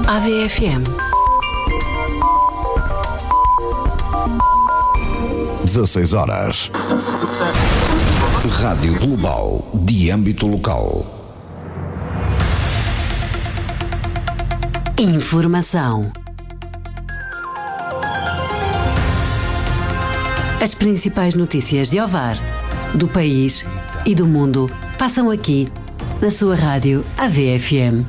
AVFM 16 horas. Rádio Global de âmbito local. Informação. As principais notícias de Ovar, do país e do mundo passam aqui, na sua rádio AVFM.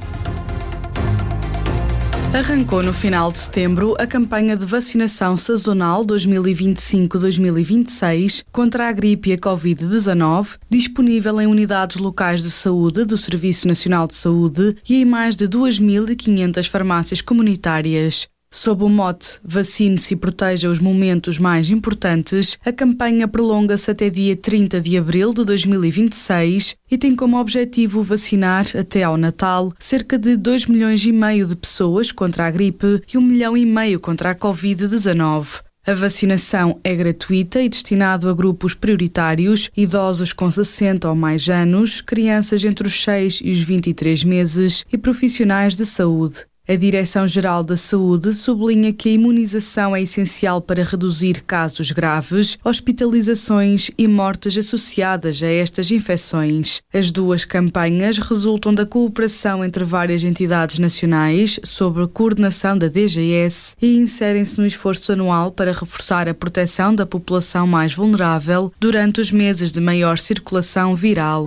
Arrancou no final de setembro a campanha de vacinação sazonal 2025-2026 contra a gripe e a Covid-19, disponível em unidades locais de saúde do Serviço Nacional de Saúde e em mais de 2.500 farmácias comunitárias. Sob o mote Vacine-se e proteja os momentos mais importantes, a campanha prolonga-se até dia 30 de abril de 2026 e tem como objetivo vacinar, até ao Natal, cerca de 2,5 milhões de pessoas contra a gripe e 1,5 milhão contra a Covid-19. A vacinação é gratuita e destinada a grupos prioritários, idosos com 60 ou mais anos, crianças entre os 6 e os 23 meses e profissionais de saúde. A Direção-Geral da Saúde sublinha que a imunização é essencial para reduzir casos graves, hospitalizações e mortes associadas a estas infecções. As duas campanhas resultam da cooperação entre várias entidades nacionais sob a coordenação da DGS e inserem-se no esforço anual para reforçar a proteção da população mais vulnerável durante os meses de maior circulação viral.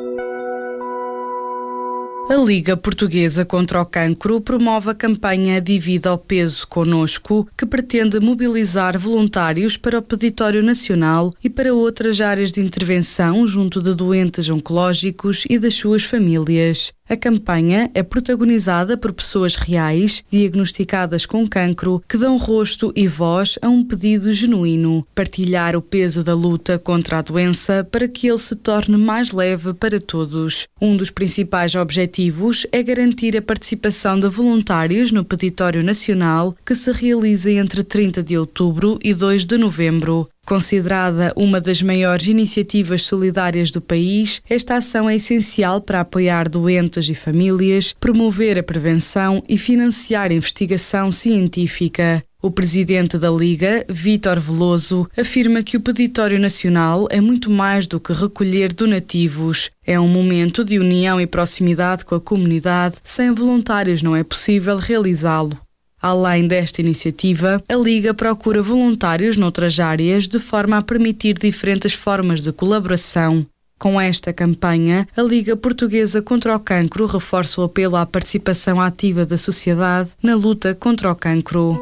A Liga Portuguesa contra o Cancro promove a campanha Divida ao Peso Conosco, que pretende mobilizar voluntários para o Peditório Nacional e para outras áreas de intervenção junto de doentes oncológicos e das suas famílias. A campanha é protagonizada por pessoas reais, diagnosticadas com cancro, que dão rosto e voz a um pedido genuíno: partilhar o peso da luta contra a doença para que ele se torne mais leve para todos. Um dos principais objetivos é garantir a participação de voluntários no Peditório Nacional, que se realiza entre 30 de outubro e 2 de novembro. Considerada uma das maiores iniciativas solidárias do país, esta ação é essencial para apoiar doentes e famílias, promover a prevenção e financiar a investigação científica. O presidente da Liga, Vítor Veloso, afirma que o Peditório Nacional é muito mais do que recolher donativos. É um momento de união e proximidade com a comunidade. Sem voluntários não é possível realizá-lo. Além desta iniciativa, a Liga procura voluntários noutras áreas de forma a permitir diferentes formas de colaboração. Com esta campanha, a Liga Portuguesa contra o Cancro reforça o apelo à participação ativa da sociedade na luta contra o cancro.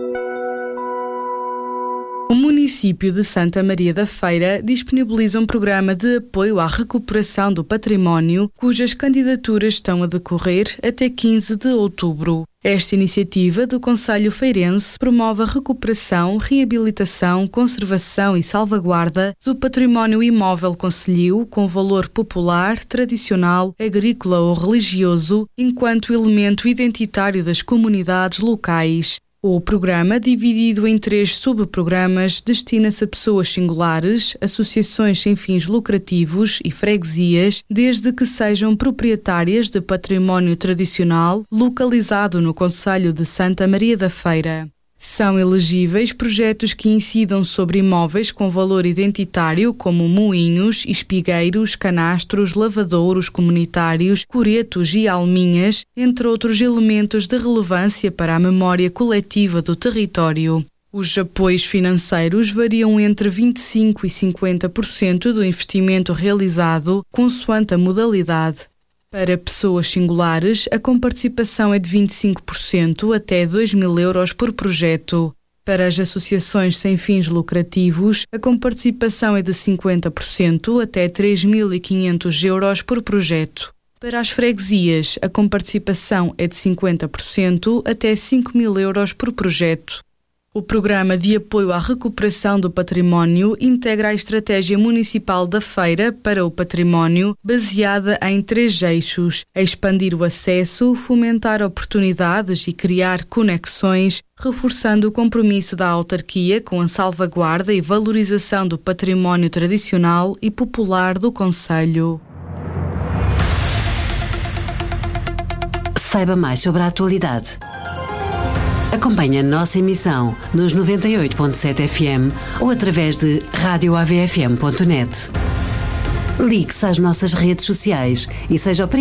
O município de Santa Maria da Feira disponibiliza um programa de apoio à recuperação do património, cujas candidaturas estão a decorrer até 15 de outubro. Esta iniciativa do Concelho Feirense promove a recuperação, reabilitação, conservação e salvaguarda do património imóvel concelhio com valor popular, tradicional, agrícola ou religioso, enquanto elemento identitário das comunidades locais. O programa, dividido em 3 subprogramas, destina-se a pessoas singulares, associações sem fins lucrativos e freguesias, desde que sejam proprietárias de património tradicional localizado no concelho de Santa Maria da Feira. São elegíveis projetos que incidam sobre imóveis com valor identitário como moinhos, espigueiros, canastros, lavadouros comunitários, coretos e alminhas, entre outros elementos de relevância para a memória coletiva do território. Os apoios financeiros variam entre 25% e 50% do investimento realizado, consoante a modalidade. Para pessoas singulares, a comparticipação é de 25% até 2.000 euros por projeto. Para as associações sem fins lucrativos, a comparticipação é de 50% até 3.500 euros por projeto. Para as freguesias, a comparticipação é de 50% até 5.000 euros por projeto. O Programa de Apoio à Recuperação do Património integra a Estratégia Municipal da Feira para o Património, baseada em 3 eixos: expandir o acesso, fomentar oportunidades e criar conexões, reforçando o compromisso da autarquia com a salvaguarda e valorização do património tradicional e popular do concelho. Saiba mais sobre a atualidade Acompanhe a nossa emissão nos 98.7 FM ou através de radioavfm.net. Ligue-se às nossas redes sociais e seja o